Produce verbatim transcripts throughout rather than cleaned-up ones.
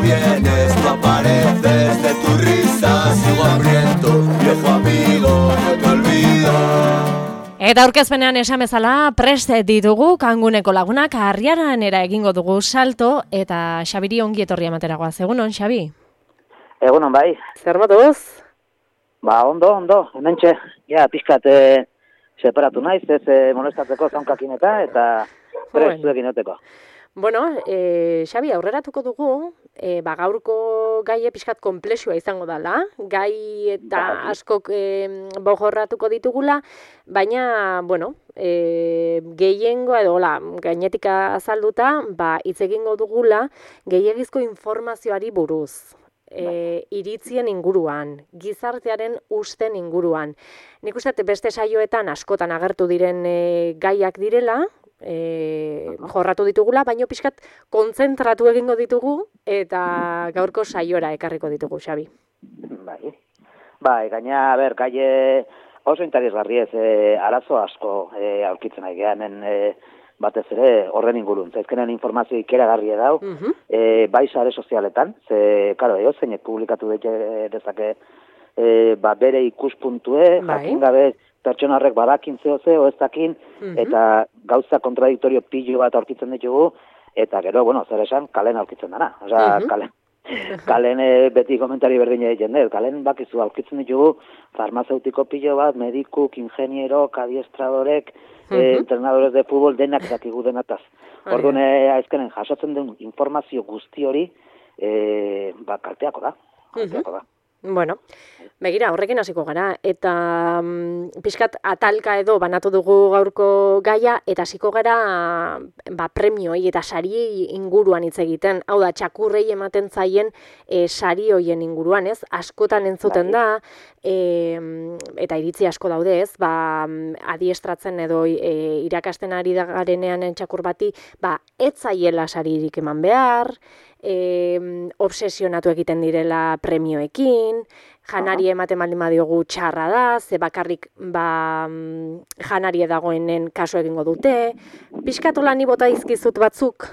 vienes, no apareces, de tu risa sigo hambriento, viejo amigo, no te olvido. Eta aurkezpenean esan bezala prest ditugu kanguneko lagunak Arriaranera egingo dugu salto eta Xabiri ongi etorri ematera goaz. Egunon, Xabi? Egunon, bai. Zer moduz? Ba, ondo, ondo, hementxe, ja, pixkat e, separatu naiz, ez e, molestatzeko zaunkakin eta, eta prest zuekin oteko. Bueno, e, Xabi, aurreratuko dugu, e, ba, gaurko gaie pixkat konplexua izango dela, gai eta Bai. askok e, bojorratuko ditugula, baina, bueno, e, gehiengo edo, hola, gainetik azalduta, ba, hitz egingo dugula, gehiegizko informazioari buruz. E, iritzien inguruan, gizartearen usten inguruan. Nik uste beste saioetan askotan agertu diren e, gaiak direla, e, jorratu ditugula, baino pixkat kontzentratu egingo ditugu eta gaurko saiora ekarriko ditugu, Xabi. Bai, bai, gaina, ber, gaie oso interesgarri ez, e, arazo asko e, aurkitzen ari geha, hemen e, batez ere horren ingurun. Zaizkenen informazio ikeragarria dau, uh -huh. e, bai sare sozialetan, ze, karo, eo zeinek publikatu dute dezake e, ba, bere ikuspuntue, bai. Jakin gabe pertsona horrek badakin zeo zeo ez dakin, uh -huh. eta gauza kontradiktorio pilo bat aurkitzen ditugu, eta gero, bueno, zer esan, kalen aurkitzen dana. Osa, uh -huh. kalen. Kalen e, beti komentari berdin egiten dut, kalen bakizu aurkitzen ditugu farmazeutiko pilo bat, medikuk, ingenierok, adiestradorek, uh-huh. e, entrenadores de fútbol denak dakigu denataz. Orduan, e, azkenen jasotzen den informazio guzti hori, e, ba, kalteako da. Kalteako uh-huh. da. Bueno, begira, horrekin hasiko gara, eta mm, pixkat atalka edo banatu dugu gaurko gaia, eta hasiko gara ba, premioi eta sariei inguruan hitz egiten. Hau da, txakurrei ematen zaien e, sari hoien inguruan, ez? Askotan entzuten da, e, eta iritzi asko daude, ez? Ba, adiestratzen edo e, irakasten ari da garenean txakur bati, ba, ez zaiela saririk eman behar, E, obsesionatu egiten direla premioekin, janari ematen baldin badiogu txarra da, ze bakarrik ba, janari dagoenen kaso egingo dute, pixkatola ni bota izkizut batzuk,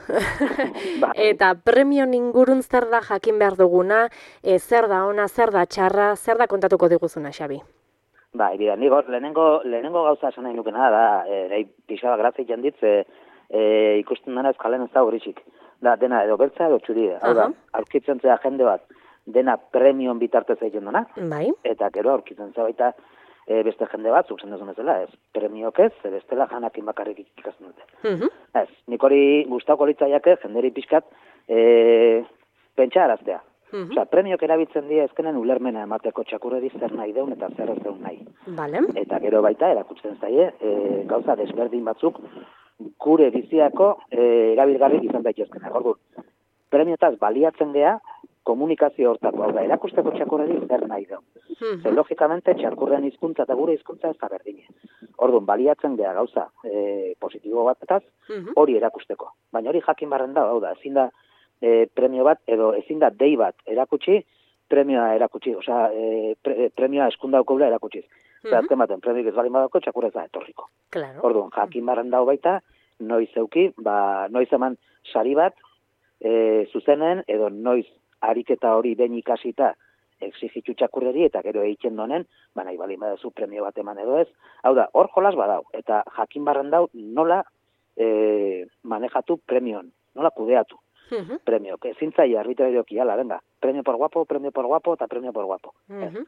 eta premion ingurun zer da jakin behar duguna, e, zer da ona, zer da txarra, zer da kontatuko diguzuna, Xabi? Ba, ibida, nik hor, lehenengo, lehenengo gauza esan nahi nukena da, e, pixaba grazik janditze, e, ikusten dena ez kalen ez da horitxik. Da, dena edo beltza edo txuria. Hau da, aurkitzen zea jende bat, dena premion bitartez egiten dena, bai. Eta gero aurkitzen zea baita e, beste jende bat, zuk zendezen ezela, ez, premiok ez, ez bestela janakin bakarrik ikasten dute. Uh-huh. Ez, nik hori gustauko litzaiake, jenderi pixkat, e, pentsa araztea. Uh-huh. Osa, premiok erabiltzen dira ezkenen ulermena emateko txakurreri zer nahi deun eta zer ez deun nahi. Vale. Eta gero baita erakutzen zaie, e, gauza desberdin batzuk, gure biziako e, erabilgarri izan daitezkena. Orduan, premiotaz baliatzen gea komunikazio hortako, hau da, erakusteko txakurreri zer nahi du. Uh-huh. Ze, logikamente, txakurren hizkuntza eta gure hizkuntza ez da berdine. Orduan, baliatzen gea gauza e, positibo bataz, uh-huh. hori erakusteko. Baina hori jakin barren da, hau da, ezin da e, premio bat, edo ezin da dei bat erakutsi, premioa erakutsi, osea, e, pre, premioa eskundaukobla erakutsiz. Zer, azken baten, premioik ez balin badako, txakurra ez da etorriko. Claro. Orduan, jakin barren dago baita, noiz euki, ba, noiz eman sari bat, e, zuzenen, edo noiz ariketa hori behin ikasita exigitu txakurreri, eta gero egiten donen, ba, nahi balin badazu premio bat eman edo ez. Hau da, hor jolas badau, eta jakin barren dau nola e, manejatu premion, nola kudeatu. Uh-huh. Premiok, ezin zaila, arbitrarioki, ala, venga, premio por guapo, premio por guapo, eta premio por guapo. Uh-huh.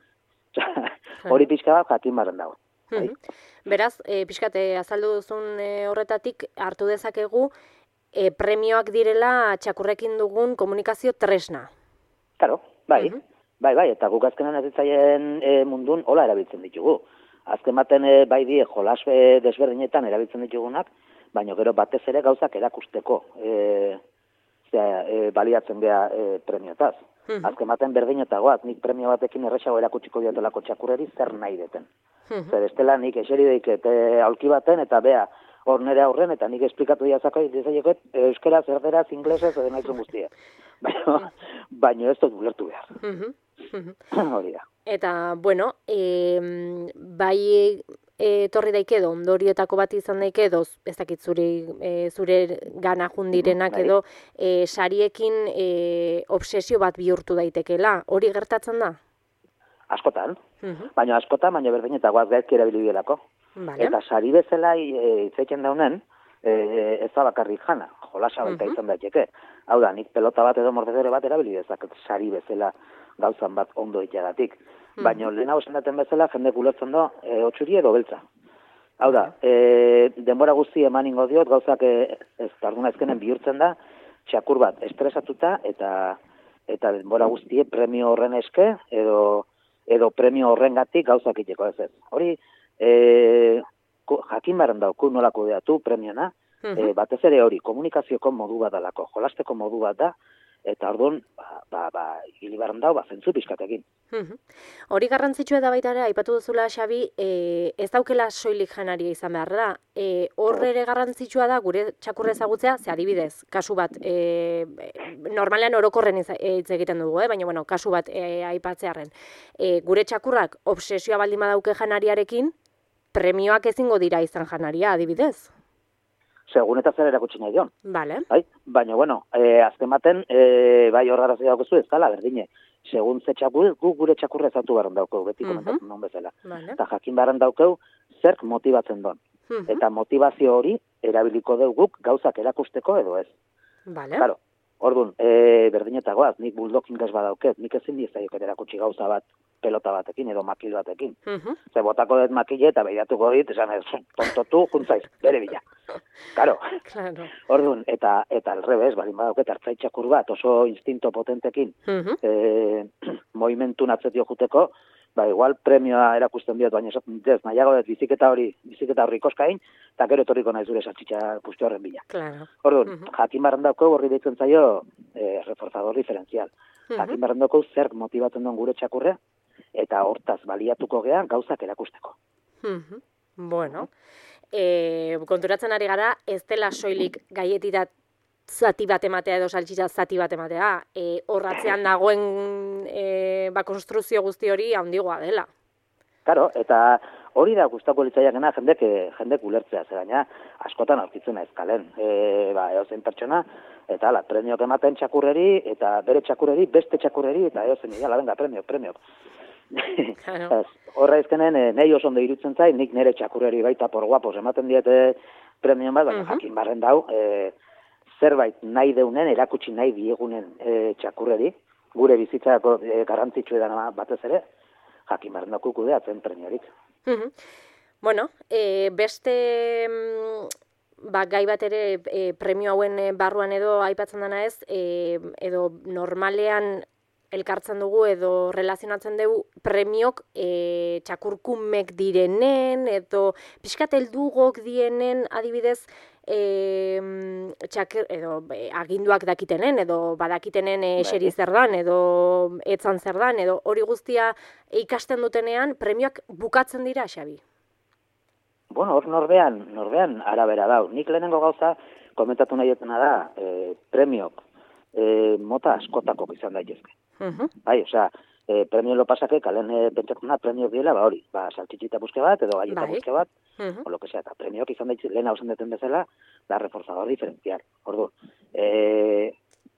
Hori pixka bat jakin barren dago. Uh-huh. Beraz, e, pixkate azaldu duzun e, horretatik hartu dezakegu e, premioak direla txakurrekin dugun komunikazio tresna. Claro, bai, uh-huh. bai, bai, eta guk azkenan azitzaien e, mundun hola erabiltzen ditugu. Azken baten e, bai die jolas e, desberdinetan erabiltzen ditugunak, baina gero batez ere gauzak erakusteko e, zera, e, baliatzen geha e, premiotaz. Uh-huh. Azken baten berdinetagoaz, nik premio batekin erresago erakutsiko diotelako txakurreri zer nahi deten. Uh-huh. Zer, estela nik eseri deiket e, aulki baten, eta bea, hor nire aurren, eta nik esplikatu diazako, dizaiekot, euskera, zerderaz, inglesez, edo naizun guztia. Baina, baina ez dut ulertu behar. Uh-huh. Uh-huh. Hori da. Eta, bueno, e, bai etorri daike edo ondorioetako bat izan daike edo ez dakit zure e, zure gana jundirenak edo e, sariekin e, obsesio bat bihurtu daitekela. Hori gertatzen da? Askotan. Mhm. Baina askotan, baina berdin eta guaz gaizki erabili bidelako. Vale. Eta sari bezala e, itzeitzen daunen, e, ez da bakarrik jana, jolasa baita Mhm. izan daiteke. Hau da, nik pelota bat edo mordedore bat erabili dezaket sari bezala gauzan bat ondo iteagatik. Baina lehen hau esaten bezala, jendek ulertzen do, e, otxuri edo beltza. Hau da, e, denbora guzti eman ingo diot, gauzak e, ez tarduna ezkenen bihurtzen da, txakur bat estresatuta eta eta denbora guztie premio horren eske edo edo premio horrengatik gauzak iteko ez ez. Hori, e, jakin baren dauku nola kudeatu premiona, e, batez ere hori, komunikazioko modu bat dalako, jolasteko modu bat da, eta orduan, ba, ba, ba hilibarren dau, ba, zentzu pixkatekin. Hori garrantzitsua da baita ere, aipatu duzula, Xabi, e, ez daukela soilik janaria izan behar da. E, horre ere garrantzitsua da gure txakurra ezagutzea, ze adibidez, kasu bat, e, normalean orokorren hitz egiten dugu, eh? Baina, bueno, kasu bat e, aipatzearren. E, gure txakurrak obsesioa baldin badauke janariarekin, premioak ezingo dira izan janaria, adibidez. Segun eta zer erakutsi nahi dion. Vale. Bai? Baina, bueno, e, azken baten, e, bai horra zea daukezu ez dala, berdine. Segun ze txakur, gu gure txakurra ezatu barren daukeu, beti uh -huh. komentatzen non bezala. Vale. Eta jakin barren daukeu, zerk motibatzen don. Uh -huh. Eta motivazio hori erabiliko dugu guk gauzak erakusteko edo ez. Vale. Claro, orduan, e, berdinetagoaz, nik bulldogin gaz badauket, nik ezin dizaiok erakutsi gauza bat, pelota batekin edo makil batekin. Uh -huh. Ze botako dut makile eta behiratuko dit, esan ez, tontotu, juntzaiz, bere bila. Claro. Claro. Orduan, eta eta alrebez, balin badauket hartzaitxakur bat oso instinto potentekin, uh -huh. e, movimentu natzetio juteko, ba igual premioa erakusten diot, baina ez nahiago dut biziketa hori, biziketa horri ikoskain, eta gero etorriko nahi zure saltxitxa puztu horren bila. Claro. Orduan, uh -huh. jakin barren dauko horri deitzen zaio e, reforzador diferentzial. Uh -huh. Jakin barren dauko zer motibatzen duen gure txakurre, eta hortaz baliatuko gean gauzak erakusteko. Uh -huh. Bueno, e, konturatzen ari gara, ez dela soilik gaietitat zati bat ematea edo saltxitza zati bat ematea. E, horratzean dagoen e, ba, konstruzio guzti hori handigoa dela. Claro, eta hori da gustako litzaiakena jendek, jendek ulertzea, zer gaina askotan aurkitzen ez kalen. E, ba, eozein pertsona, eta ala, premiok ematen txakurreri, eta bere txakurreri, beste txakurreri, eta eozein idala, venga, premiok, premiok. Claro. Horra izkenen, e, nahi oso ondo irutzen zai, nik nire txakurreri baita por guapos ematen diete premion bat, baina uh -huh. jakin barren dau, e, zerbait nahi deunen, erakutsi nahi diegunen e, txakurreri, gure bizitzako e, garrantzitsu edan batez ere, jakin barren dau kudeatzen premiorik. Uh -huh. Bueno, e, beste ba, gai bat ere e, premio hauen barruan edo aipatzen dena ez, e, edo normalean elkartzen dugu edo relazionatzen dugu premiok e, txakurkumek direnen edo pixkat heldugok dienen adibidez e, txaker, edo e, aginduak dakitenen edo badakitenen e, eseri zer dan edo etzan zer dan edo hori guztia ikasten dutenean premioak bukatzen dira, Xabi? Bueno, hor norbean, norbean arabera dau. Nik lehenengo gauza komentatu nahi etena da e, premiok e, mota askotako izan daitezke. Uh -huh. Bai, osea, e, premio lo pasake, kalen e, pentsatzen premiok diela, ba hori, ba, saltxitxita buske bat, edo galleta bai. buske bat, uh -huh. o lo que sea, eta premiok izan daitez, lehen hausen deten bezala, da reforzador diferentzial. Ordu, e,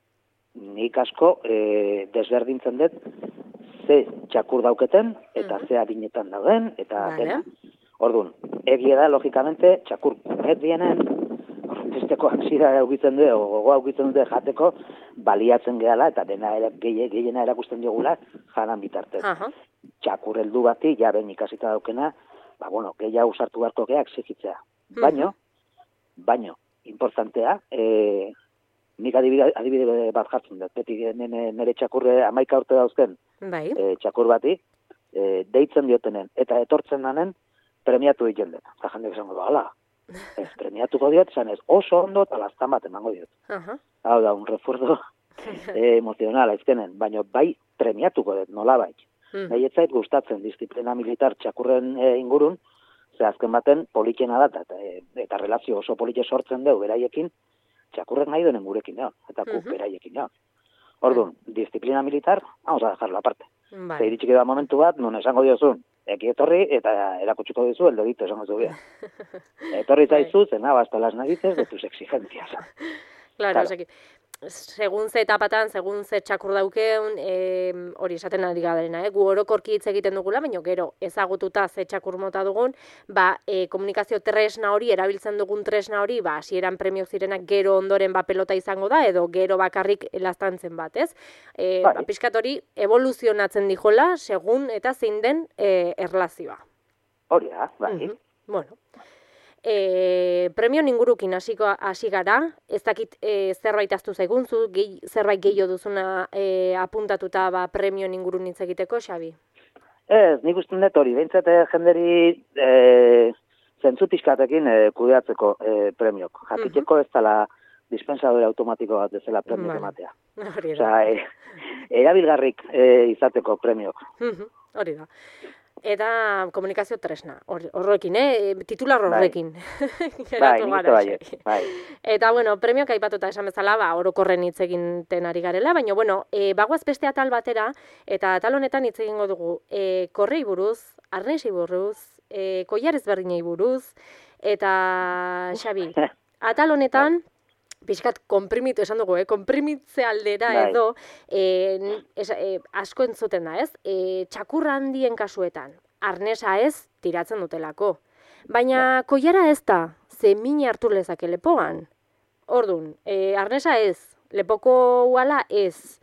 nik asko e, desberdintzen dut, ze txakur dauketen, eta uh -huh. ze harinetan dauden, eta vale. dena. Orduan, egia da, logikamente, txakur kumet dienen, besteko ansiedad aukitzen du, o gogoa aukitzen dute jateko, baliatzen gehala, eta dena gehiena erakusten diogula, janan bitartez. Uh -huh. Txakur heldu bati, ja ben ikasita daukena, ba, bueno, gehiago usartu beharko geak segitzea. Uh -huh. Baino, baino, importantea, e, nik adibide, adibide bat jartzen dut, beti nire txakurre amaika urte dauzken, bai. e, txakur bati, e, deitzen diotenen, eta etortzen danen, premiatu egiten dut. Eta jendek esango du, ala, ez premiatuko diot, zan ez oso ondo eta lastan bat emango diot. Uh-huh. Hau da, un refuerzo eh, emozionala ezkenen, baina bai premiatuko dut, nola bai. Uh-huh. Nahi etzait gustatzen disiplina militar txakurren e, ingurun, ze azken baten politxena da, eta, eta relazio oso politxe sortzen dugu beraiekin, txakurrek nahi denen gurekin deon, eta ku uh-huh. beraiekin deon. Orduan, uh-huh. disiplina militar, vamos a dejarlo aparte. Vale. Ze iritsik da momentu bat, non esango diozun, eki etorri, eta erakutsiko dizu, el dedito, esango zu bia. Etorri zaizu, zena, basta las narices de tus exigencias. Claro, claro. Segun ze etapatan, segun ze txakur daukeun, e, hori esaten ari gadarena, eh? Gu orokorki hitz egiten dugula, baina gero ezagututa ze txakur mota dugun, ba, e, komunikazio tresna hori, erabiltzen dugun tresna hori, ba, hasieran premio zirenak gero ondoren ba pelota izango da, edo gero bakarrik laztantzen bat, ez? E, ba, pixkat hori evoluzionatzen dijola, segun eta zein den e, erlazioa. Hori da, bai. Mm-hmm. Bueno. E, premio ingurukin hasiko hasi gara, ez dakit e, zerbait aztu zaigun, zu gehi, zerbait gehiago duzuna e, apuntatuta ba, premio ingurun hitz egiteko, Xabi? Ez, nik usten dut hori, behintzat jenderi e, zentzu pixkatekin e, kudeatzeko e, premiok. Jakiteko ez dela dispensadore automatiko bat ezela premiok vale. Ematea. Osea, e, erabilgarrik e, izateko premiok. Hori da. Eta komunikazio tresna, horrekin, eh? Titular horrekin. Bai, bai, bai, bai. Eta, bueno, premioak aipatuta esan bezala, ba, orokorren hitz eginten ari garela, baina, bueno, e, bagoaz beste atal batera, eta atal honetan hitz egingo dugu, e, korrei buruz, arnesei buruz, e, koilar ezberdinei buruz, eta, Xabi, atal honetan, pixkat konprimitu esan dugu, eh? Konprimitze aldera edo eh, es, eh, asko entzuten da, ez? Eh, txakurra handien kasuetan, arnesa ez tiratzen dutelako. Baina koilara ez da, ze mini hartu lezake lepoan. Ordun, eh, arnesa ez, lepoko uala ez.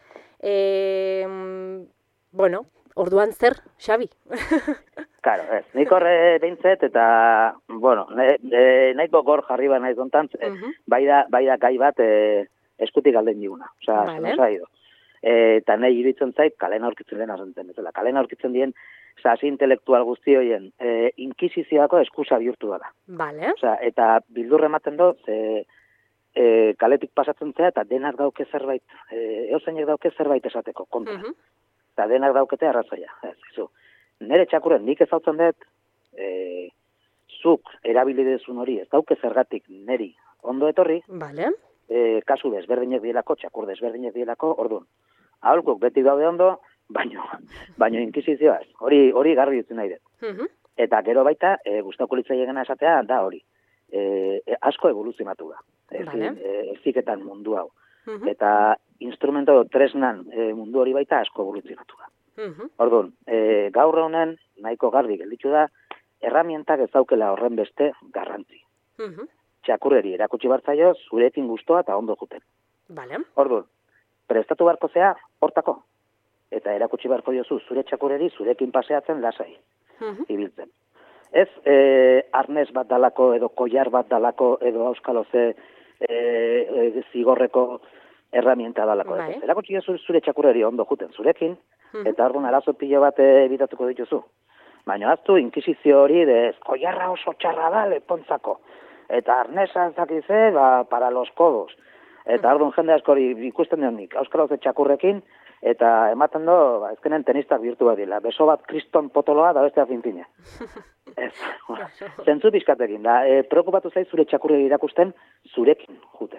Eh, bueno, orduan zer, Xabi? Claro, ez, nik horre behintzet, eta, bueno, ne, ne, nahiko gor jarri ba nahi zontan, uh -huh. bai, da, bai da gai bat e, eskutik alden diguna. Osa, vale. Zeno e, eta nahi iritzen zait, kalen aurkitzen dena zentzen, ezela. Kalen aurkitzen dien, sasi intelektual guzti horien, e, inkisizioako eskusa bihurtu dara. Vale. Osa, eta bildurre ematen do, ze, e, kaletik pasatzen zea, eta denak dauke zerbait, e, eozainek dauke zerbait esateko, kontra. Uh -huh. Eta denak daukete arrazoia, ez, izu. Nere txakurren nik ezautzen dut, e, zuk erabilidezun hori, ez dauke zergatik neri ondo etorri, vale. e, kasu desberdinek dielako, txakur desberdinek dielako, orduan. Aholkuk beti daude ondo, baino, baino inkisizioa ez. Hori, hori garbi ditzen nahi dut. Uh-huh. Eta gero baita, e, gustauko litzailegena esatea, da hori. E, e, asko evoluzionatu da. Ez, vale. e, eziketan mundu hau. Uh-huh. Eta instrumento tresnan e, mundu hori baita asko evoluzionatu da. Uh-huh. Orduan, e, gaur honen nahiko garbi gelditu da, erramientak ez daukela horren beste garrantzi. Uh-huh. Txakurreri erakutsi bartzaio zurekin gustoa eta ondo juten. Vale. Orduan, prestatu barko zea hortako. Eta erakutsi barko diozu zure txakurreri zurekin paseatzen lasai. Uh-huh. Ibiltzen. Ez e, arnez bat dalako edo koiar bat dalako edo auskalo ze e, e, zigorreko erramienta dalako. Bai. Erakutsi diozu zure txakurreri ondo juten zurekin, eta orduan arazo pilo bat ebitatuko dituzu. Baina aztu, inkisizio hori, de, koiarra oso txarra da lepontzako. Eta arnesa zakize, ba, para los codos. Eta orduan jende askori ikusten duen nik, auskalo ze txakurrekin, eta ematen do, ba, ezkenen tenistak bihurtu bat dila. Beso bat kriston potoloa da bestea finpine. Ez, zentzu pixkatekin, da, e, preokupatu zaiz zure txakurreri irakusten, zurekin juten.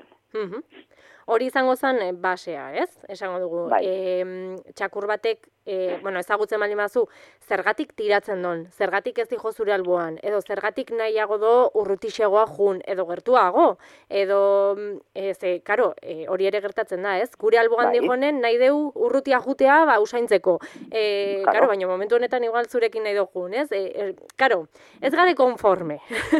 Hori izango zen basea, ez? Esango dugu, bai. e, txakur batek, e, bueno, ezagutzen baldin bazu, zergatik tiratzen don, zergatik ez dijo zure alboan, edo zergatik nahiago do urrutixegoa jun, edo gertuago, edo, ez, e, karo, e, hori ere gertatzen da, ez? Gure alboan bai. Dijonen nahi deu urrutia jutea, ba, usaintzeko. E, karo. karo, baina momentu honetan igual zurekin nahi do jun, ez? E, e, karo, ez gare konforme.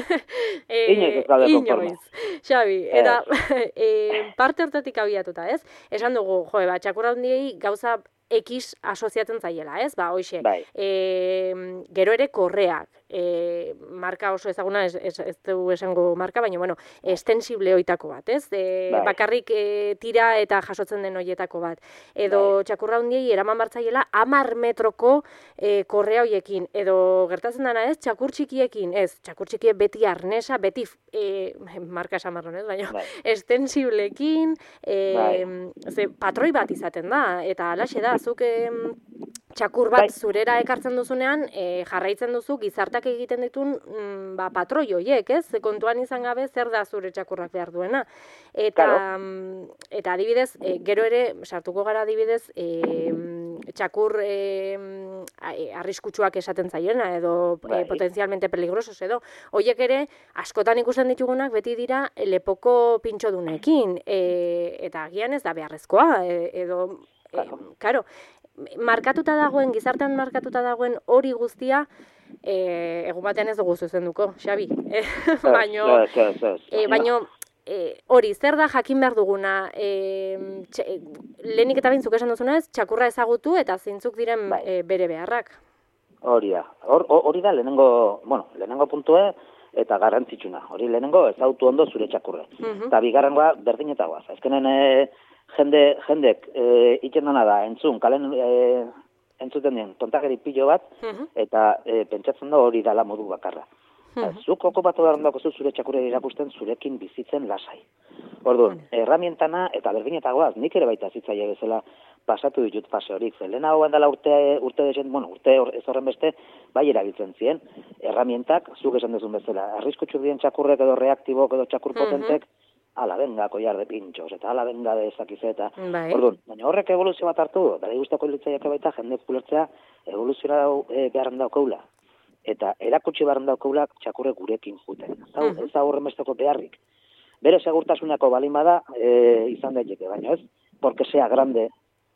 e, inoiz ez gare konforme. Xabi, eta e, parte hortatik abiatuta, ez? Esan dugu, jo, ba, txakurra handiei gauza X asoziatzen zaiela, ez? Ba, hoxe, bai. e, gero ere korreak, e, marka oso ezaguna, ez, ez, ez du esango marka, baina, bueno, estensible hoitako bat, ez? E, bai. Bakarrik e, tira eta jasotzen den hoietako bat. Edo bai. Txakurra handiei eraman bartzaiela amar metroko e, korrea hoiekin. Edo gertatzen dana, ez? Txakur txikiekin, ez? Txakur txikie beti arnesa, beti e, marka esamarron, ez? Baina, bai. Estensiblekin, e, bai. ze, patroi bat izaten da, eta alaxe da, zuk e, txakur bat zurera ekartzen duzunean, e, jarraitzen duzu gizartak egiten ditun mm, ba, patroi horiek, ez? Kontuan izan gabe zer da zure txakurrak behar duena. Eta, claro. Eta adibidez, e, gero ere, sartuko gara adibidez, e, txakur e, arriskutsuak esaten zaiena, edo Bai. e, potenzialmente peligrosos, edo hoiek ere, askotan ikusten ditugunak beti dira lepoko pintxodunekin, e, eta agian ez da beharrezkoa, e, edo, e, karo, markatuta dagoen, gizartean markatuta dagoen hori guztia, e, egun batean ez dugu zuzenduko, Xabi. E, baino, e, baino, E, hori, zer da jakin behar duguna, e, txe, lehenik eta bintzuk esan duzunez, txakurra ezagutu eta zeintzuk diren bai. e, bere beharrak. Hori da, hori or, da lehenengo, bueno, lehenengo puntue eta garrantzitsuna. Hori lehenengo ezagutu ondo zure txakurre. Eta uh -huh. bigarrengoa berdinetagoaz. Ezkenen e, jende, jendek e, iten dana da, entzun, kalen e, entzuten dien, tontakeri pilo bat, uh -huh. eta e, pentsatzen da hori dala modu bakarra. Uh-huh. Zuk okupatu behar dagozu zure txakurre irakusten zurekin bizitzen lasai. Orduan, uh-huh. erramientana eta berdinetagoaz, nik ere baita zitzaile bezala pasatu ditut fase horik. Lehenago handala urte, urte desen, bueno, urte ez horren beste, bai erabiltzen ziren. Erramientak, zuk esan duzun bezala, arriskutsu dien txakurrek edo reaktibok edo txakur potentek, uh-huh. ala benga koiar de pintxos, eta ala benga de ezakizeta. Bai. Orduan, baina horrek evoluzio bat hartu, bera guztako litzaiak baita jendek kulertzea evoluzioa e, beharren daukaula. Eta erakutsi barren daukagula txakurre gurekin juten. Ez da horren besteko beharrik. Bere segurtasunako balin bada e, izan daiteke, baina ez, porque sea grande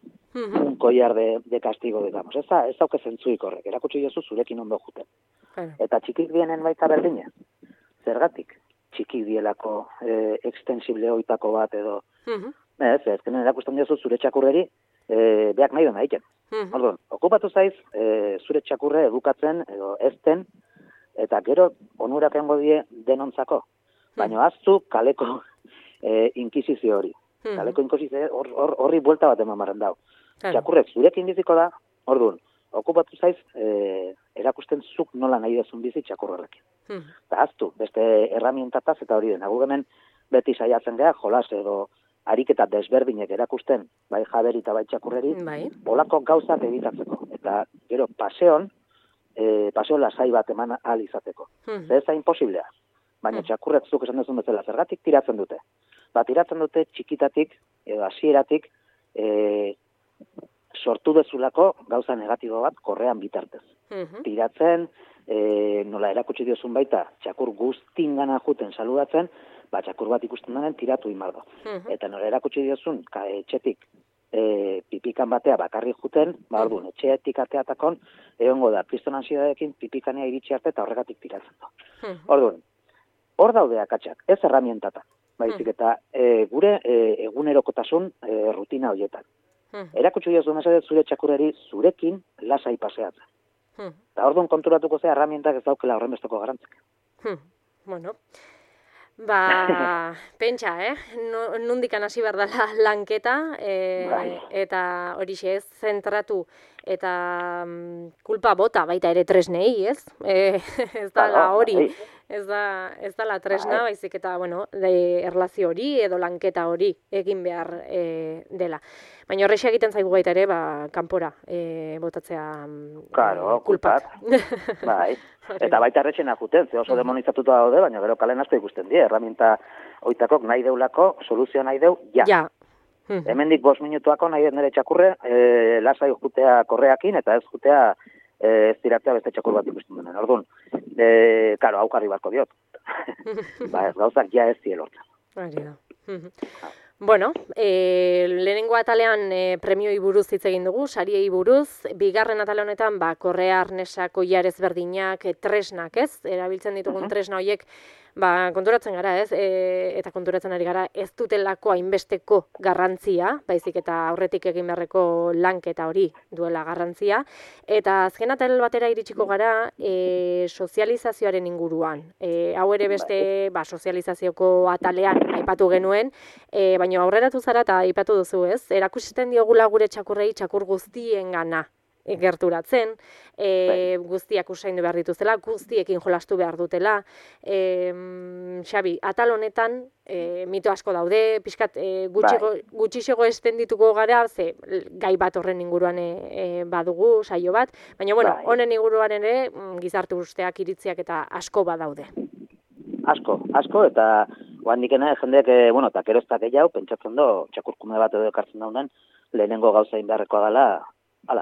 un collar de, de castigo, digamos. Ez da, ez dauke zentzuik horrek, erakutsi jozu zurekin ondo juten. Eta txikik dienen baita berdina. Zergatik? Txikik dielako e, extensible oitako bat edo. Ez, ezkenen erakusten jozu zure txakurreri e, beak nahi dena egiten. Mm-hmm. Orduan, okupatu zaiz, e, zure txakurre edukatzen edo ezten, eta gero onurak egongo die denontzako. Baina aztu kaleko e, inkisizio hori. Mm-hmm. Kaleko inkisizio horri or, or, buelta bat eman marren dau. Claro. Txakurrek zurekin biziko da, orduan, okupatu zaiz, e, erakusten zuk nola nahi dezun bizi txakurrekin. Mm-hmm. Eta aztu, beste erramientataz eta hori den. Agu hemen beti saiatzen geha, jolas edo ariketa desberdinek erakusten, bai jaberi eta bai txakurreri, bai. Olako gauzak egitatzeko. Eta gero paseon, e, paseo lasai bat eman ahal izateko. Hmm. Ez da imposiblea. Baina hmm. txakurrek zuk esan duzun bezala, zergatik tiratzen dute. Ba, tiratzen dute txikitatik, edo hasieratik, e, sortu dezulako gauza negatibo bat korrean bitartez. Hmm. Tiratzen, e, nola erakutsi diozun baita, txakur guztingana juten saludatzen, ba, txakur bat ikusten denen tiratu inbardo. Uh-huh. Eta nore erakutsi diozun, ka, etxetik e, pipikan batea bakarri juten, ba, orduan, etxetik ateatakon, egongo da, kriston ansidadekin pipikanea iritsi arte eta horregatik tiratzen du. Uh-huh. Orduan, hor daude akatsak, ez erramientatan, baizik eta e, gure e, egunerokotasun e, rutina horietan. Uh-huh. Erakutsi diozun mesedez zure txakurreri zurekin lasai paseatzen. Uh-huh. Eta orduan konturatuko zea erramientak ez daukela horren besteko garantzik. Uh-huh. Bueno... Ba, pentsa, eh? Nundikan hasi behar dela lanketa, e, eta hori ez zentratu, eta um, kulpa bota baita ere tresnei, ez? E, ez da hori, ez da, ez da la tresna, baizik eta, bueno, de erlazio hori edo lanketa hori egin behar e, dela. Baina horrexi egiten zaigu baita ere, ba, kanpora e, botatzea claro, kulpat. Bai. Eta baita erretxena juten, ze oso demonizatuta daude, baina gero kalen asko ikusten die, erraminta oitakok nahi deulako, soluzio nahi deu, ja. Ja. Hmm. Hemendik bost minutuako nahi den nire txakurre, e, lasai jutea korreakin, eta ez jutea e, ez tiratzea beste txakur bat ikusten denen. Orduan, e, karo, aukarri barko diot. Ba, ez gauzak ja ez zielortzen. Ari da. Bueno, e, lehenengo atalean e, premioi buruz hitz egin dugu, sariei buruz, bigarren atale honetan, ba, korrea, arnesak, koilar ezberdinak, e, tresnak, ez? Erabiltzen ditugun uh-huh. tresna horiek, ba, konturatzen gara, ez? E, eta konturatzen ari gara, ez dutelako hainbesteko garrantzia, baizik eta aurretik egin beharreko lanketa hori duela garrantzia. Eta azken atal batera iritsiko gara, e, sozializazioaren inguruan. E, hau ere beste, ba, sozializazioko atalean aipatu genuen, e, baina aurreratu zara eta aipatu duzu, ez? Erakusten diogula gure txakurrei txakur guztien gana gerturatzen, e, guztiak usaindu behar dituzela, guztiekin jolastu behar dutela. E, Xabi, atal honetan e, mito asko daude, pixkat e, gutxixego estendituko gara, ze gai bat horren inguruan e, e, badugu, saio bat, baina bueno, honen inguruan ere gizarte usteak iritziak eta asko badaude. Asko, asko, eta oandikena jendeak, e, bueno, eta keroztak gehiago, pentsatzen do, txakurkume bat edo ekartzen dauden, lehenengo gauzain beharrekoa gala, ala,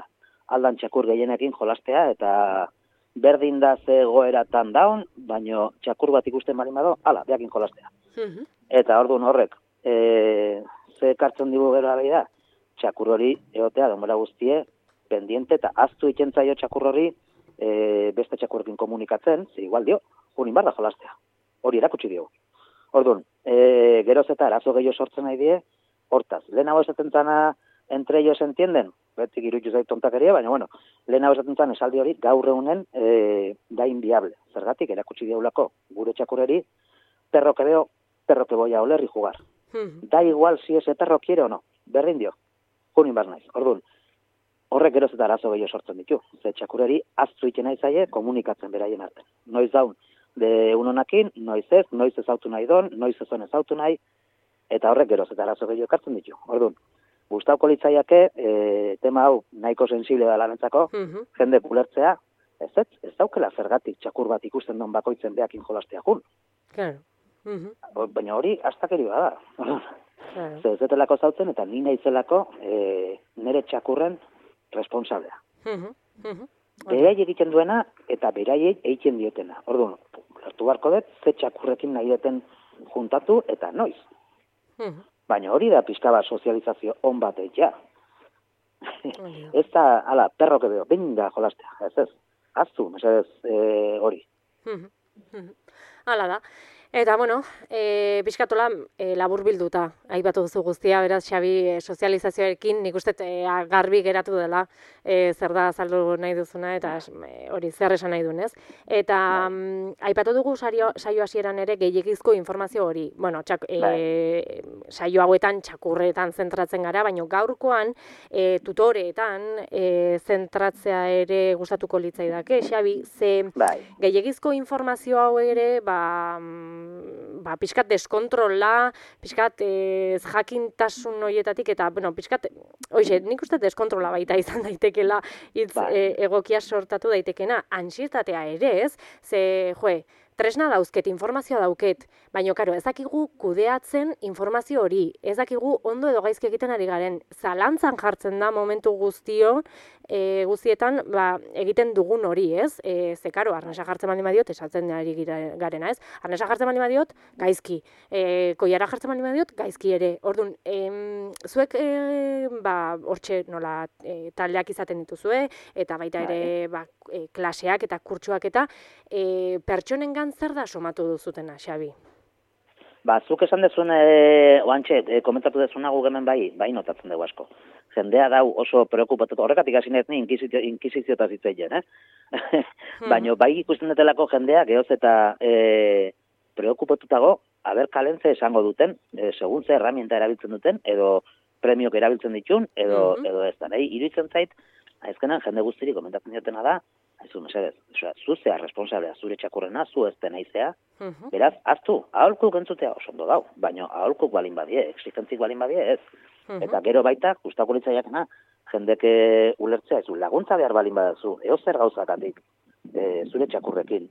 aldan txakur gehienekin jolastea, eta berdin da ze goeratan daun, baino txakur bat ikusten bali bado, ala, beakin jolastea. Mhm. Eta orduan horrek, e, ze kartzen digu gero abai da, txakur hori egotea denbora guztie, pendiente eta aztu ikentzaio txakur hori e, beste txakurrekin komunikatzen, ze igual dio, junin barra jolastea. Hori erakutsi dio. Orduan, e, geroz eta arazo gehiago sortzen nahi die, hortaz, lehenago esaten zana entre ellos entienden, betik iruditu zait tontakeria, baina bueno, lehenago esaten zan esaldi hori gaur egunen e, da inviable. Zergatik, erakutsi diaulako gure txakurreri, perro que veo, perro que voy a oler y jugar. Mhm. Da igual si ese perro quiere o no, berdin dio, junin bar naiz. Orduan, horrek geroz eta arazo gehiago sortzen ditu. Ze txakurreri aztu iten nahi zaie komunikatzen beraien arte. Noiz daun, de unonakin, noiz ez, noiz ezautu nahi don, noiz ezon ezautu nahi, eta horrek geroz eta arazo gehiago ekartzen ditu. Orduan, gustauko litzaiake, e, tema hau nahiko sensible da lanentzako, Mhm. jende kulertzea, ez ez, ez daukela zergatik txakur bat ikusten don bakoitzen beakin jolastea jun. Claro. Mhm. Baina hori astakeria da. Claro. Ze ez detelako zautzen eta ni naizelako e, nire txakurren responsablea. Mhm. Mhm. Beraiek egiten duena eta beraiek egiten diotena. Orduan, lertu barko dut, ze txakurrekin nahi duten juntatu eta noiz. Mhm. Baina hori da pixka bat sozializazio on bat egitea. Hori da. Ez da, ala, perro que veo, venga jolastea, ez ez. Aztu, mesedez, e, hori. Mhm. Mhm. Hala da. Eta, bueno, e, pixkatola e, labur bilduta, aipatu duzu guztia, beraz, Xabi, e, sozializazioarekin nik uste e, garbi geratu dela e, zer da azaldu nahi duzuna, eta e, hori zer esan nahi dunez. Eta mm, aipatu dugu saio, saio hasieran ere gehiegizko informazio hori. Bueno, txak, e, saio hauetan txakurretan zentratzen gara, baina gaurkoan e, tutoreetan e, zentratzea ere gustatuko litzaidake, Xabi, ze Bai. gehiegizko informazio hau ere, ba, ba, pixkat deskontrola, pixkat ez jakintasun horietatik, eta, bueno, pixkat, oixe, nik uste deskontrola baita izan daitekela, hitz Bai. e, egokia sortatu daitekena, antsietatea ere ez, ze, joe, tresna dauzket, informazioa dauket, baina, karo, ez dakigu kudeatzen informazio hori, ez dakigu ondo edo gaizki egiten ari garen, zalantzan jartzen da momentu guztio, e, guztietan, ba, egiten dugun hori, ez? E, ze, karo, arnesa jartzen baldin badiot, esatzen ari gira- garena, ez? Arnesa jartzen baldin badiot, gaizki. E, koiara jartzen baldin badiot, gaizki ere. Orduan, em, zuek, e, ba, hortxe nola e, taldeak izaten dituzue, eta baita ere, ba, e, klaseak eta kurtsuak eta, e, pertsonengan zer da somatu duzutena, Xabi? Ba, zuk esan dezun, e, oantxe, e, komentatu dezuna gu hemen bai, bai notatzen dugu asko. Jendea dau oso preokupatuta, horregatik hasi naiz ni inkisizio, inkisiziotaz hitz egiten, eh? Baina bai ikusten dutelako jendea, gehoz eta e, preokupatutago, aber kalentze esango duten, e, segun ze herramienta erabiltzen duten, edo premiok erabiltzen ditun, edo, Mhm. edo ez da. Nahi, iruditzen zait, azkenan jende guztiri komentatzen diotena da, haizu, mesedez, osea, zu zea responsablea, zure txakurrena, zu ez den aizea, Mhm. beraz, aztu, aholkuk entzutea oso ondo dau, baina aholkuk balin badie, exigentzik balin badie, ez. Mhm. Eta gero baita, gustako litzaiakena, jendeke ulertzea, ez laguntza behar balin badazu, eo zer gauzakatik, e, zure txakurrekin.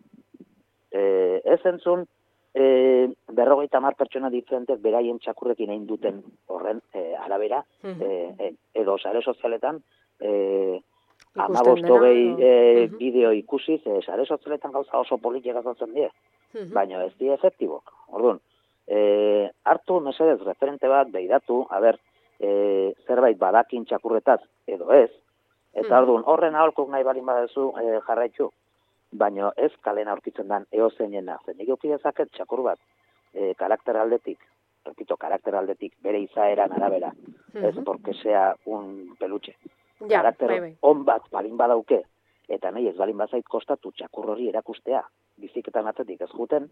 E, ez entzun, e, berrogeita hamar pertsona diferentek beraien txakurrekin egin duten horren e, arabera, Mhm. e, e, edo sare sozialetan, e, Ikusten amabost dena, hogei edo- e, Mhm. bideo ikusiz, e, sare sozialetan gauza oso politik azaltzen die, Mhm. baina ez die efektibok. Orduan, e, hartu mesedez referente bat, behiratu, aber, e, zerbait badakin txakurretaz edo ez, eta Mhm. orduan, horren aholkuk nahi balin badezu e, jarraitzu, baina ez kalen aurkitzen dan eo zeinena. Zer nik euki dezaket txakur bat, e, karakter aldetik, repito, karakter aldetik, bere izaeran arabera, ez Mhm. porque sea un peluche. Ja, Karakter bai, bai. on bat balin badauke, eta nahi ez balin bazait kostatu txakur hori erakustea, biziketan atzetik ez juten,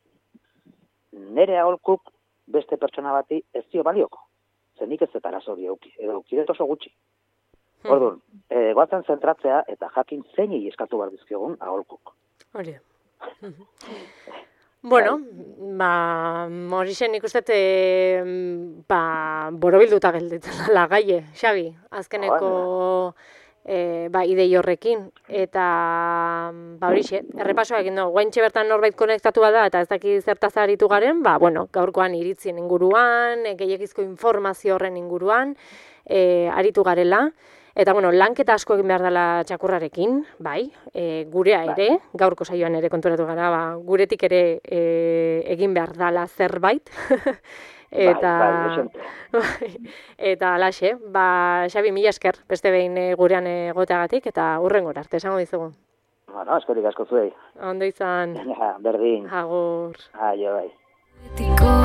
nere aholkuk beste pertsona bati ez dio balioko. Zer nik ez eta arazo diauki, edo kiret oso gutxi. Mhm. Orduan, e, goatzen zentratzea eta jakin zeinei eskatu behar dizkiogun aholkuk. Hori da. Mhm. Bueno, ba, horixe nik uste, e, ba, borobilduta gelditzen dela gaie, Xabi, azkeneko e, ba, idei horrekin. Eta, ba, horixe, errepasoa egin dugu, guaintxe bertan norbait konektatu bada, eta ez daki zertaz aritu garen, ba, bueno, gaurkoan iritzien inguruan, e, gehiagizko informazio horren inguruan, e, aritu garela. Eta, bueno, lanketa asko egin behar dela txakurrarekin, bai, e, gurea ere, gaurko saioan ere konturatu gara, ba, guretik ere e, egin behar dela zerbait, eta, bai, bai, eta alaxe, ba, Xabi, mila esker, beste behin e, gurean egoteagatik, eta hurrengora arte, esango dizugu. Bueno, eskerrik asko zuei. Ondo izan. Ja, berdin. Agur. Aio, bai. Etiko